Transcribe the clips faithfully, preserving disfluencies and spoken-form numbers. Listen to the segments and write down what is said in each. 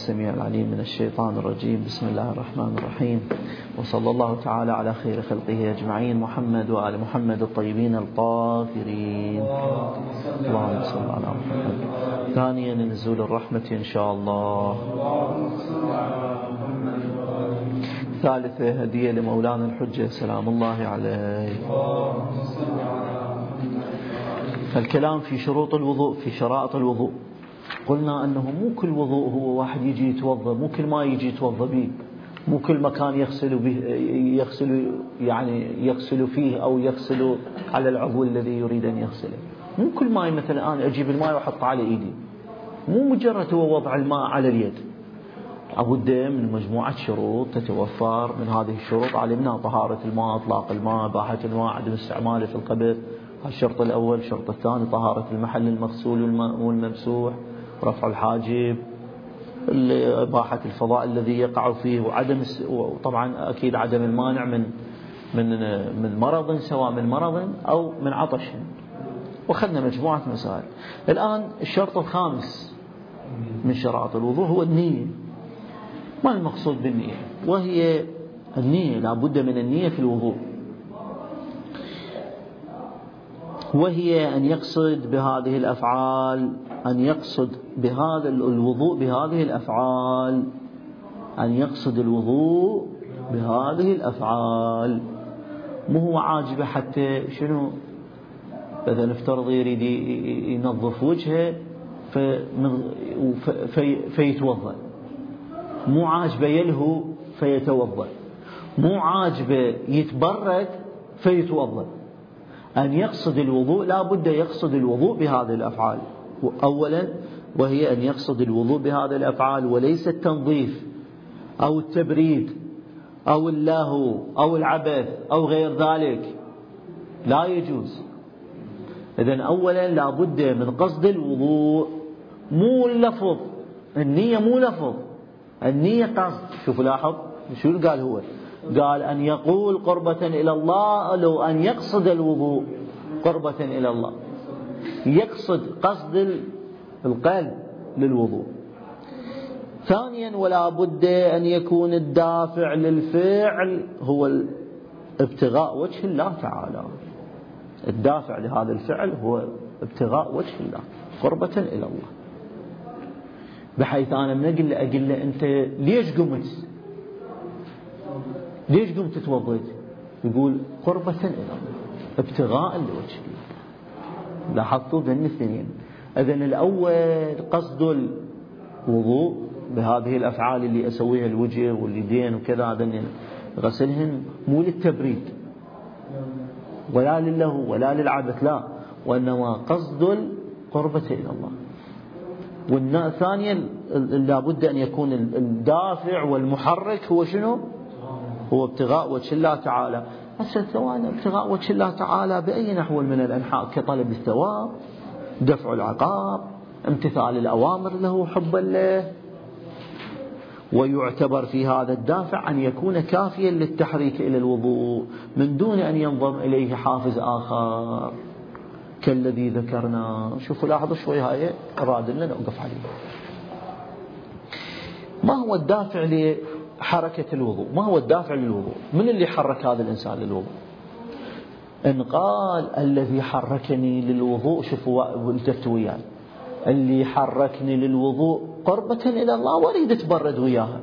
السميع العليم من الشيطان الرجيم. بسم الله الرحمن الرحيم، وصلى الله تعالى على خير خلقه أجمعين، محمد وآل محمد الطيبين الطاهرين. اللهم صل على محمد. ثانيا نزول الرحمة إن شاء الله. ثالثة هدية لمولانا الحجة سلام الله عليه. الكلام في شروط الوضوء، في شرائط الوضوء. قلنا أنه مو كل وضوء هو واحد يجي يتوضأ، مو كل ما يجي يتوضأ به، مو كل مكان يغسل به، يغسل يعني يغسل فيه أو يغسل على العضو الذي يريد أن يغسله. مو كل ماء مثلا أنا أجيب الماء وأحط على إيدي، مو مجرد هو وضع الماء على اليد. لابد من مجموعة شروط تتوفر. من هذه الشروط علمنا طهارة الماء، إطلاق الماء، إباحة الماء، عدم استعماله في القبر، الشرط الأول. الشرط الثاني طهارة المحل المغسول والممسوح، رفع الحاجب، إباحة الفضاء الذي يقع فيه، وعدم وطبعا أكيد عدم المانع من من من مرض، سواء من مرض أو من عطش. وأخذنا مجموعة مسائل. الآن الشرط الخامس من شرائط الوضوء هو النية. ما المقصود بالنية؟ وهي النية، لا بد من النية في الوضوء، وهي أن يقصد بهذه الأفعال، أن يقصد بهذا الوضوء بهذه الأفعال، أن يقصد الوضوء بهذه الأفعال. مو هو عاجبه حتى شنو، إذا نفترض يريد ينظف وجهه في فيتوضأ، مو عاجبه يلهو فيتوضأ، مو عاجبه يتبرد فيتوضأ. أن يقصد الوضوء لا بد يقصد الوضوء بهذه الأفعال أولا، وهي أن يقصد الوضوء بهذه الأفعال، وليس التنظيف أو التبريد أو اللهو أو العبث أو غير ذلك، لا يجوز. إذن أولا لا بد من قصد الوضوء، مو اللفظ. النية مو لفظ، النية قصد. شوفوا لاحظ شو قال هو، قال أن يقول قربة إلى الله، لو أن يقصد الوضوء قربة إلى الله، يقصد قصد القلب للوضوء. ثانيا ولا بد أن يكون الدافع للفعل هو ابتغاء وجه الله تعالى. الدافع لهذا الفعل هو ابتغاء وجه الله، قربة إلى الله. بحيث أنا من أقول له أقول له أنت ليش قمت؟ ليش قمت تتوضأ؟ يقول قربة إلى الله، ابتغاء لوجه الله. لاحظتوا ذن الاثنين. إذن الأول قصد الوضوء بهذه الأفعال اللي أسويها الوجه واليدين وكذا، هذا غسلهن مو للتبريد ولا للهو ولا للعبث، لا، وإنما قصد القربة إلى الله. والثانيا لابد أن يكون الدافع والمحرك هو شنو؟ هو ابتغاء وجه الله تعالى. هسه ثواني، ابتغاء وجه الله تعالى بأي نحو من الأنحاء، كطلب الثواب، دفع العقاب، امتثال الأوامر له، حبا له. ويعتبر في هذا الدافع أن يكون كافيا للتحريك إلى الوضوء من دون أن ينضم إليه حافز آخر كالذي ذكرنا. شوفوا لاحظوا شوي، هاي أراد لنا نوقف عليه. ما هو الدافع لحركة الوضوء؟ ما هو الدافع للوضوء؟ من اللي حرك هذا الإنسان للوضوء؟ إن قال الذي حركني للوضوء، شوفوا والتفتوا وياي، اللي حركني للوضوء قربة إلى الله واريد أتبرد وياها،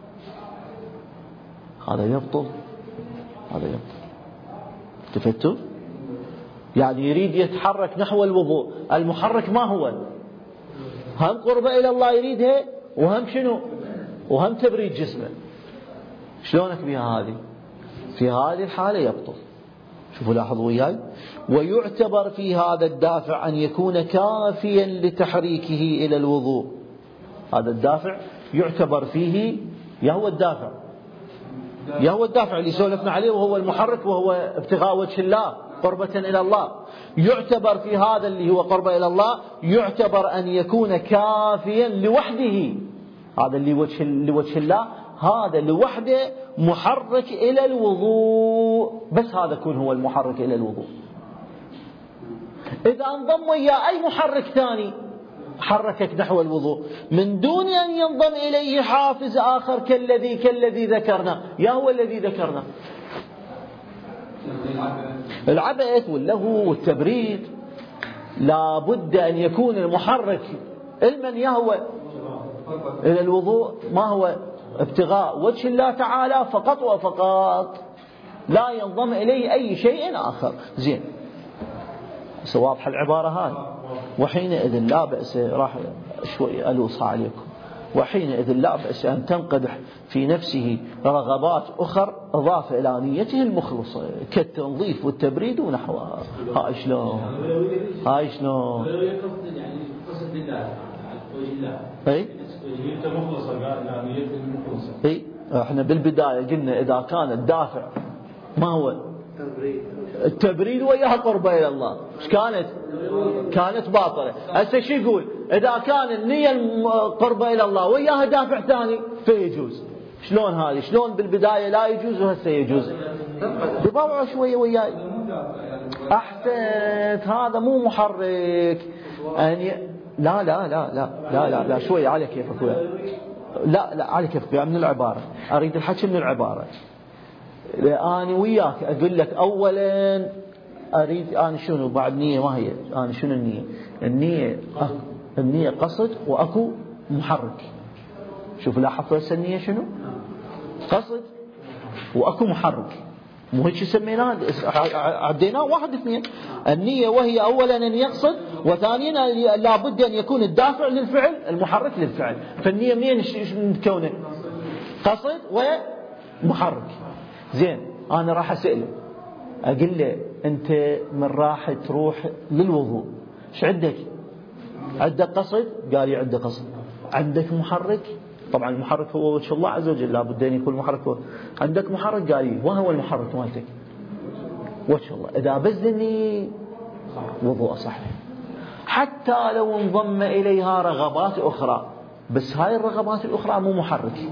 هذا يبطل، هذا يبطل. تفتوا؟ يعني يريد يتحرك نحو الوضوء، المحرك ما هو؟ هم قربة إلى الله يريدها، وهم شنو؟ وهم تبريد جسمه. شلونك بها هذه؟ في هذه الحالة يبطل. شوفوا لاحظوا وياي. ويعتبر في هذا الدافع أن يكون كافيا لتحريكه إلى الوضوء. هذا الدافع يعتبر فيه، يا هو الدافع يا هو الدافع اللي سولفنا عليه، وهو المحرك، وهو ابتغاء وجه الله، قربة إلى الله. يعتبر في هذا اللي هو قربة إلى الله، يعتبر أن يكون كافيا لوحده. هذا اللي وجه لوجه الله، هذا لوحده محرك إلى الوضوء، بس هذا يكون هو المحرك إلى الوضوء. إذا انضم وياه أي محرك ثاني حركك نحو الوضوء من دون أن ينضم إليه حافز آخر كالذي كالذي ذكرنا. يا هو الذي ذكرنا العبث واللهو والتبريد. لا بد أن يكون المحرك علما يهوى إلى الوضوء ما هو ابتغاء وجه الله تعالى فقط وفقط، لا ينضم إليه أي شيء آخر. زين واضحة العبارة هذه. وحينئذ لا بأس، راح شوي ألوصها عليكم، وحينئذ لا بأس أن تنقدح في نفسه رغبات أخر إضافة إلى نيته المخلصة كالتنظيف والتبريد ونحوها. هاي شلون هاي شلون اي اي احنا بالبداية قلنا إذا كان الدافع ما هو التبريد وياها قربة إلى الله، ايش كانت؟ كانت باطلة. هسه شو يقول؟ إذا كان النية القربة إلى الله وياها دافع ثاني فيجوز. شلون هذه؟ شلون بالبداية لا يجوز وهسه يجوز؟ بضوعه شوية وياي. أحسنت، هذا مو محرك. أن لا لا لا لا لا لا, لا شوية على كيفك وياي. لا لا على كيفك من العبارة، أريد الحكي من العبارة. أنا وياك أقول لك أولا أريد أنا شنو بعد نية ما هي أنا شنو النية؟ النية النية قصد وأكو محرك. شوف لاحظت هسه النية شنو؟ قصد وأكو محرك، مو هيك سميناه عديناه واحد اثنين. النية وهي أولا أن يقصد، وثانيا لابد أن يكون الدافع للفعل المحرك للفعل. فالنية منين تكونه؟ قصد ومحرك. زين أنا راح أسأله أقول له أنت من راح تروح للوضوء إيش عندك؟ عندك قصد؟ قال لي عندك قصد. عندك محرك؟ طبعا المحرك هو وجه الله عز وجل، لابد أن يكون محرك هو. عندك محرك؟ قال لي وهو المحرك مالتك وجه الله. إذا بزني وضوء صحيح، حتى لو انضم إليها رغبات أخرى، بس هاي الرغبات الأخرى مو محرك،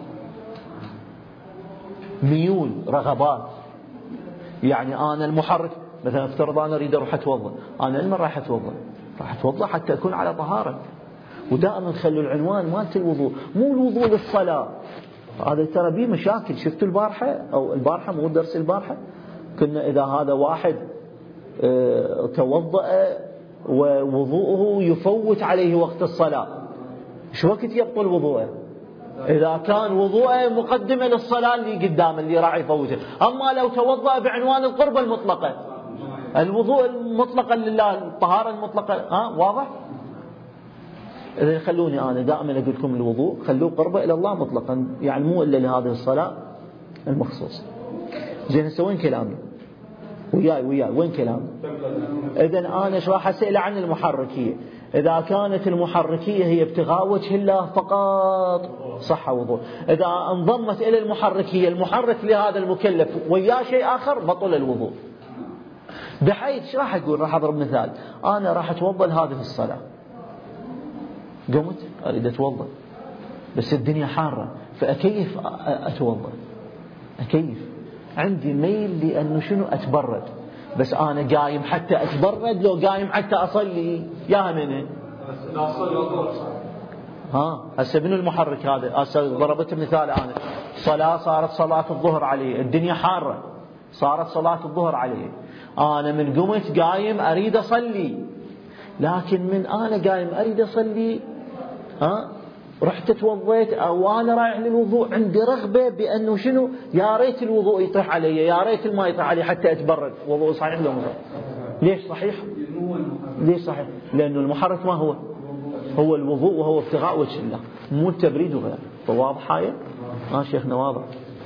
ميول رغبات. يعني أنا المحرك مثلا افترض أنا أريد أروح أتوضأ، أنا لما راح أتوضأ راح أتوضأ حتى أكون على طهارة. ودائما خلوا العنوان مالت الوضوء مو الوضوء للصلاة. هذا ترى بيه مشاكل. شفتوا البارحة أو البارحة مو درس البارحة كنا إذا هذا واحد اه توضأ ووضوءه يفوت عليه وقت الصلاة، شو وقت يبطل وضوءه؟ إذا كان وضوءه مقدمة للصلاة اللي قدام اللي راح يفوته. أما لو توضأ بعنوان القربة المطلقة، الوضوء المطلقة لله، الطهارة المطلقة، ها واضح؟ إذا خلوني أنا دائما أقول لكم الوضوء خلوه قربة إلى الله مطلقا، يعني مو إلا لهذه الصلاة المخصوصة. زين هسه وين كلامي؟ وياي وياي وين كلامي؟ إذن أنا إيش راح أسأل عن المحركية؟ إذا كانت المحركية هي ابتغاء وجه الله فقط صح وضوء. إذا انضمت إلى المحركية المحرك لهذا المكلف وياه شيء آخر بطل الوضوء. بحيث إيش راح أقول؟ راح أضرب مثال. أنا راح أتوضأ لهذه الصلاة، قمت أريد أتوضأ بس الدنيا حارة، فأكيف أتوضأ؟ أكيف عندي ميل لأنه شنو أتبرد، بس أنا قايم حتى أتبرد لو قايم حتى أصلي يا منه. ها هسه منو المحرك هذا؟ هسه ضربت مثال أنا صلاة صارت صلاة الظهر علي، الدنيا حارة صارت صلاة الظهر علي، أنا من قمت قايم أريد أصلي، لكن من أنا قايم أريد أصلي ها رحت توضيت أو أنا رايح للوضوء عندي رغبة بأنه شنو يا ريت الوضوء يطيح علي، يا ريت الماء يطيح علي حتى أتبرد. وضوء صحيح ولا مو صحيح؟ ليش صحيح؟ ليش صحيح؟ لأنه المحرك ما هو؟ هو الوضوء، وهو ابتغاء وجه الله مو التبريد وغيره. فواضح هاي؟ ها شيخنا واضح؟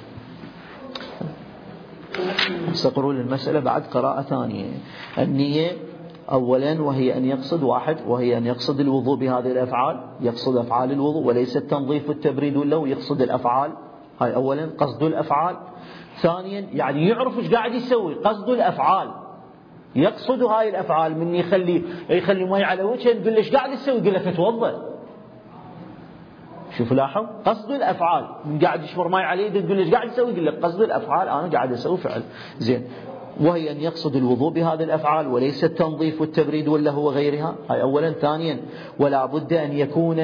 استقروا للمسألة بعد قراءة ثانية. النية أولا وهي أن يقصد واحد، وهي أن يقصد الوضوء بهذه الأفعال، يقصد أفعال الوضوء وليس التنظيف والتبريد واللو، يقصد الأفعال. هاي أولا قصد الأفعال. ثانيا يعني يعرف ايش قاعد يسوي، قصد الأفعال، يقصد هاي الأفعال. من يخلي يخلي مي على وجهه يقول ايش قاعد يسوي، يقول لك اتوضأ. شوف لاحظ قصد الأفعال، من قاعد يشمر مي عليه تقول ايش قاعد يسوي، يقول لك قصد الأفعال أنا قاعد أسوي فعل. زين وهي أن يقصد الوضوء بهذه الأفعال وليس التنظيف والتبريد ولا هو غيرها. هاي أولا. ثانيا ولا بد أن يكون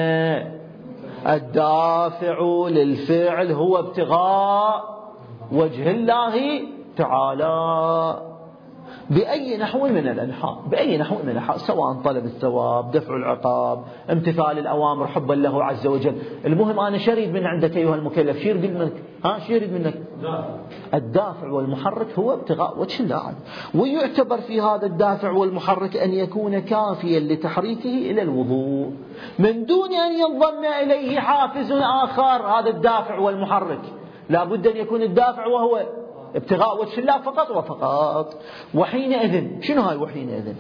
الدافع للفعل هو ابتغاء وجه الله تعالى بأي نحو من الأنحاء، بأي نحو من الأنحاء، سواء طلب الثواب، دفع العقاب، امتثال الأوامر حبا له عز وجل. المهم أنا شريد من عندك أيها المكلف، شو يريد منك؟ ها شو يريد منك؟ الدافع والمحرك هو ابتغاء وجه الله. ويعتبر في هذا الدافع والمحرك أن يكون كافيا لتحريكه إلى الوضوء من دون أن ينضم إليه حافز آخر. هذا الدافع والمحرك لا بد أن يكون الدافع وهو ابتغاء وجه الله فقط وفقط. وحينئذ شنو هاي وحينئذ؟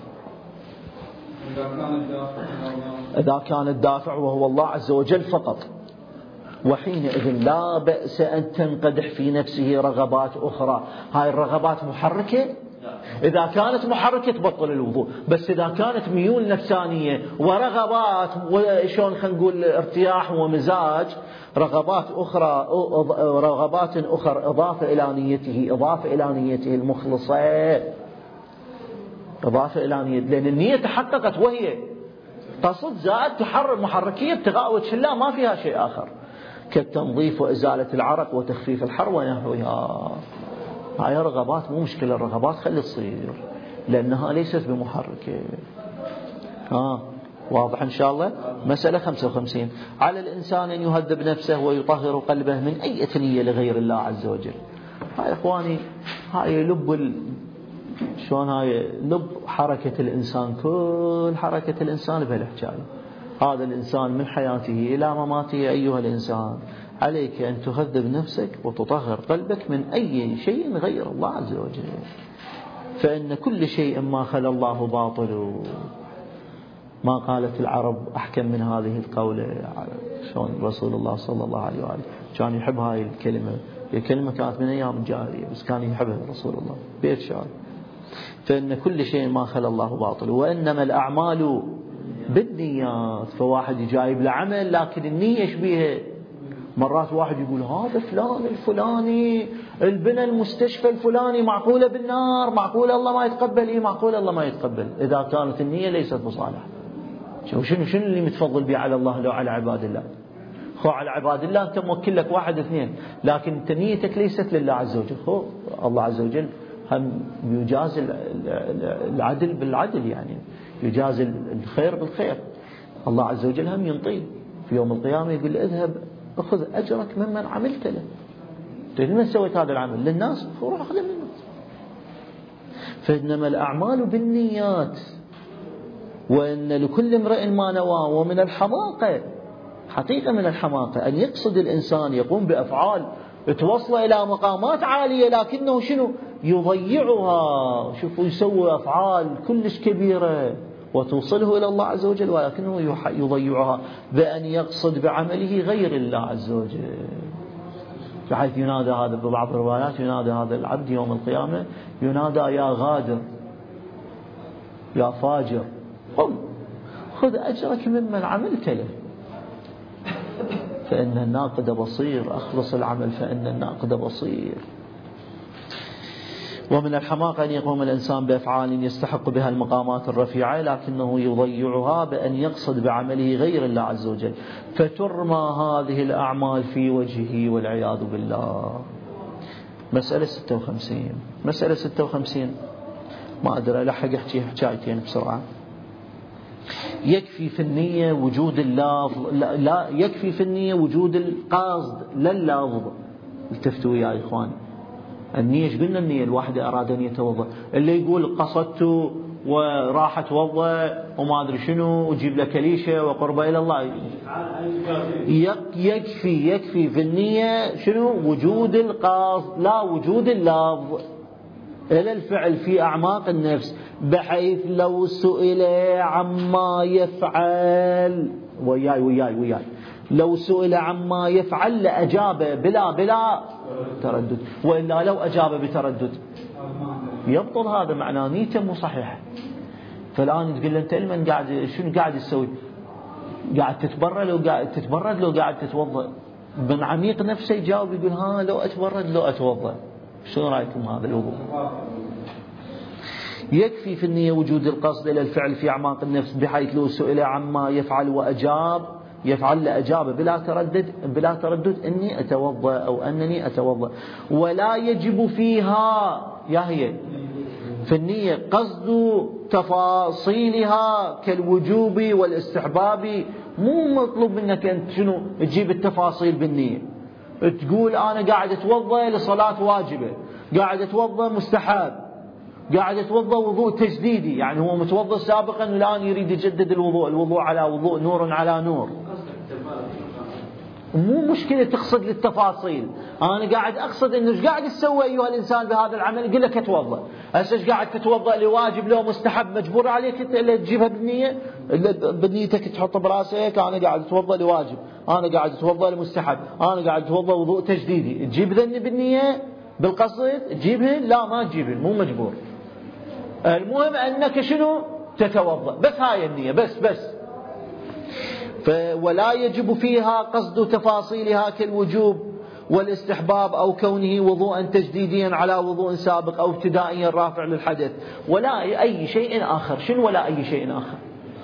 إذا كان الدافع وهو الله عز وجل فقط، وحينئذ لا بأس أن تنقدح في نفسه رغبات أخرى. هاي الرغبات محركة؟ إذا كانت محركة تبطل الوضوء. بس إذا كانت ميول نفسانية ورغبات وشون خلينا نقول ارتياح ومزاج، رغبات أخرى رغبات أخرى إضافة إلى نيته، إضافة إلى نيته المخلصة، إضافة إلى نيته، لأن النية تحققت وهي قصد زائد تحرر محركية ابتغاء وجه الله، ما فيها شيء آخر كالتنظيف وإزالة العرق وتخفيف الحر ونحوها. هاي رغبات مو مشكلة، الرغبات خلي تصير لأنها ليست بمحركة. ها واضح إن شاء الله؟ مسألة خمسة وخمسين. على الإنسان أن يهذب نفسه ويطهر قلبه من أي نية لغير الله عز وجل. هاي إخواني هاي لب ال... شلون هاي لب حركة الإنسان، كل حركة الإنسان بهالحكاية. هذا الإنسان من حياته إلى مماته أيها الإنسان عليك أن تهذب نفسك وتطهر قلبك من أي شيء غير الله عز وجل، فإن كل شيء ما خلا الله باطل. ما قالت العرب أحكم من هذه القولة. شلون رسول الله صلى الله عليه وآله كان يحب هاي الكلمة، هي كلمة كانت من أيام الجاهلية بس كان يحبها رسول الله بيت شعر. فإن كل شيء ما خلا الله باطل وإنما الأعمال بالنيات. فواحد يجايب لعمل لكن النية شبيهة. مرات واحد يقول هذا فلان الفلاني البنى المستشفى الفلاني معقولة بالنار، معقولة الله ما يتقبل. إيه معقولة الله ما يتقبل إذا كانت النية ليست بصالح. شنو شنو شنو اللي متفضل به على الله لو على عباد الله؟ خو على عباد الله أنت موكل لك واحد اثنين، لكن أنت نيتك ليست لله عز وجل. خو الله عز وجل هم يجازي العدل بالعدل، يعني يجازي الخير بالخير. الله عز وجل هم ينطيه في يوم القيامة يقول اذهب أخذ أجرك ممن عملت له. تقول لمن سويت هذا العمل؟ للناس، روح أخذ للناس. فإنما الأعمال بالنيات وإن لكل امرئ ما نوى. ومن الحماقة حقيقة من الحماقة أن يقصد الإنسان يقوم بأفعال توصل إلى مقامات عالية لكنه شنو يضيعها. شوفوا يسوي أفعال كلش كبيرة وتوصله إلى الله عز وجل ولكنه يضيعها بأن يقصد بعمله غير الله عز وجل. بحيث ينادى هذا ببعض الروايات ينادى هذا العبد يوم القيامة ينادى يا غادر يا فاجر قم خذ أجرك ممن عملت له فإن الناقد بصير. أخلص العمل فإن الناقد بصير. ومن الحماقة أن يقوم الإنسان بأفعال يستحق بها المقامات الرفيعة لكنه يضيعها بأن يقصد بعمله غير الله عز وجل فترمى هذه الأعمال في وجهه والعياذ بالله. مسألة ستة وخمسين. مسألة ستة وخمسين ما أدري ألحق أحكي حكايتين بسرعة. يكفي في النية وجود اللفظ، لا, لا يكفي في النية وجود القصد لا اللفظ. التفتوا يا إخوان، النية ايش قلنا؟ النية الواحدة أراد أن يتوضأ، اللي يقول قصدت وراح اتوضأ وما أدري شنو وجيب له كليشة وقربة إلى الله. يكفي يكفي في النية شنو؟ وجود القصد لا وجود اللفظ إلى الفعل في أعماق النفس، بحيث لو سئل عما يفعل وياي وياي وياي لو سئل عما يفعل لأجاب بلا بلا تردد، وإلا لو أجاب بتردد يبطل. هذا معناه نيته مو صحيحة. فالآن تقول له أنت لمن قاعد شنو قاعد تسوي؟ قاعد تتبرد لو قاعد تتبرد لو قاعد تتوضأ؟ من عميق نفسه يجاوب يقول ها لو أتبرد لو أتوضأ. شو رأيكم هذا الوضوء؟ يكفي في النية وجود القصد إلى الفعل في أعماق النفس، بحيث لو سئل عما يفعل وأجاب يفعل لأجابة بلا تردد بلا تردد إني أتوضأ أو أنني أتوضأ. ولا يجب فيها يا هي في النية قصد تفاصيلها كالوجوب والاستحباب. مو مطلوب منك أن شنو تجيب التفاصيل بالنية، تقول أنا قاعد أتوضأ لصلاة واجبة، قاعد أتوضأ مستحب، قاعد أتوضأ وضوء تجديدي، يعني هو متوضأ سابقا والآن يريد يجدد الوضوء، الوضوء على وضوء، نور على نور. مو مشكلة تقصد للتفاصيل، أنا قاعد أقصد إنه إيش قاعد تسوي أيها الإنسان بهذا العمل، يقول لك أتوضأ. هسه إيش قاعد تتوضأ لواجب لو مستحب مجبور عليك إلا تجيبها بالنية، بنيتك تحط براسك أنا قاعد أتوضأ لواجب، أنا قاعد أتوضأ لمستحب، أنا قاعد أتوضأ وضوء تجديدي، تجيب ذني بالنية بالقصد تجيبهن؟ لا ما تجيبهن، مو مجبور. المهم أنك شنو تتوضأ، بس هاي النية بس بس. ولا يجب فيها قصد تفاصيلها كالوجوب والاستحباب أو كونه وضوءا تجديديا على وضوء سابق أو ابتدائيا رافع للحدث، ولا أي شيء آخر. شنو ولا أي شيء آخر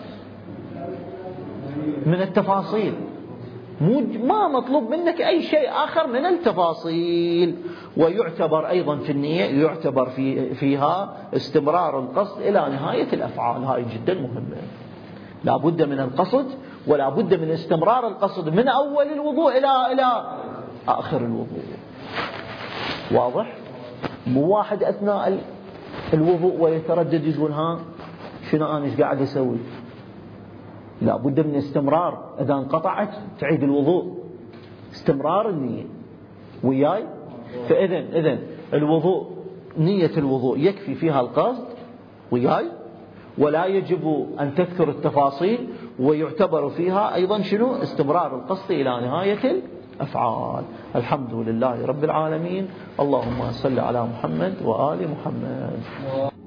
من التفاصيل؟ ما مطلوب منك أي شيء آخر من التفاصيل. ويعتبر أيضا في النية يعتبر في فيها استمرار القصد إلى نهاية الأفعال. هاي جدا مهمة، لا بد من القصد ولا بد من استمرار القصد من أول الوضوء إلى إلى آخر الوضوء. واضح؟ مو واحد أثناء الوضوء ويتردد يقول ها شنو أنا إيش قاعد أسوي. لا بد من استمرار، إذا انقطعت تعيد الوضوء، استمرار النية وياي. فإذن إذن الوضوء نية الوضوء يكفي فيها القصد وياي، ولا يجب أن تكثر التفاصيل، ويعتبر فيها أيضا شنو استمرار القصد إلى نهاية الأفعال. الحمد لله رب العالمين. اللهم صل على محمد وآل محمد.